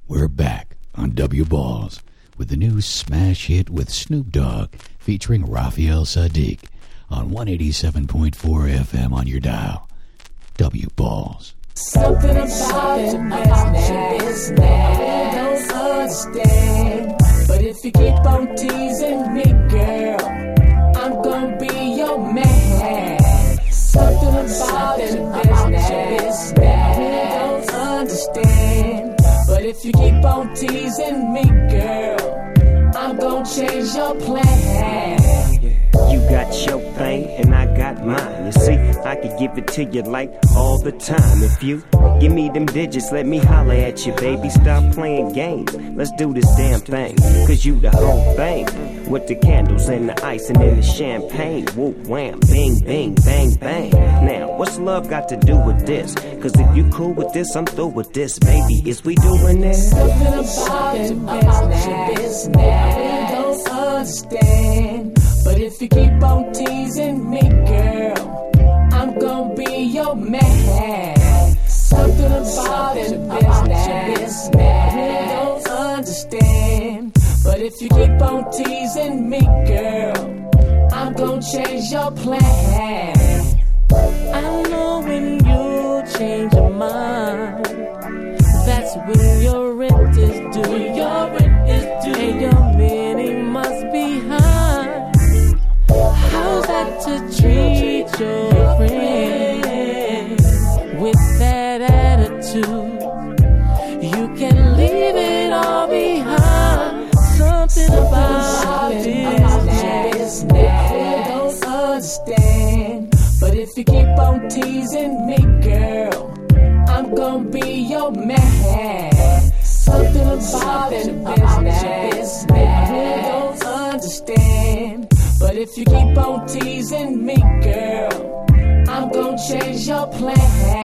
We're back on W Balls with the new smash hit with Snoop Dogg featuring Raphael Sadiq on 187.4 FM on your dial. W Balls. Something about your business I don't understand. But if you keep on teasing me, girl, I'm gonna be your man. Something about your business I don't understand. But if you keep on teasing me, girl, I'm gonna change your plan. You got your thing and I got mine. You see, I could give it to you like all the time. If you give me them digits, let me holler at you, baby. Stop playing games, let's do this damn thing. Cause you the whole thing, with the candles and the ice and then the champagne. Whoop, wham, bing, bing, bang, bang. Now, what's love got to do with this? Cause if you cool with this, I'm through with this, baby. Is we doing this? Something about your business I don't understand. But if you keep on teasing me, girl, I'm gonna be your man. Something about your business I don't understand. But if you keep on teasing me, girl, I'm gonna change your plan. I know when you change your mind, that's when your rent is due. Your rent is due, and your money must be high. How's that to treat your friend with that attitude? You can leave it all behind. Something about this I don't understand. But if you keep on teasing me, girl, I'm gonna be your man. Something about your business I don't understand. But if you keep on teasing me, girl, I'm gonna change your plan.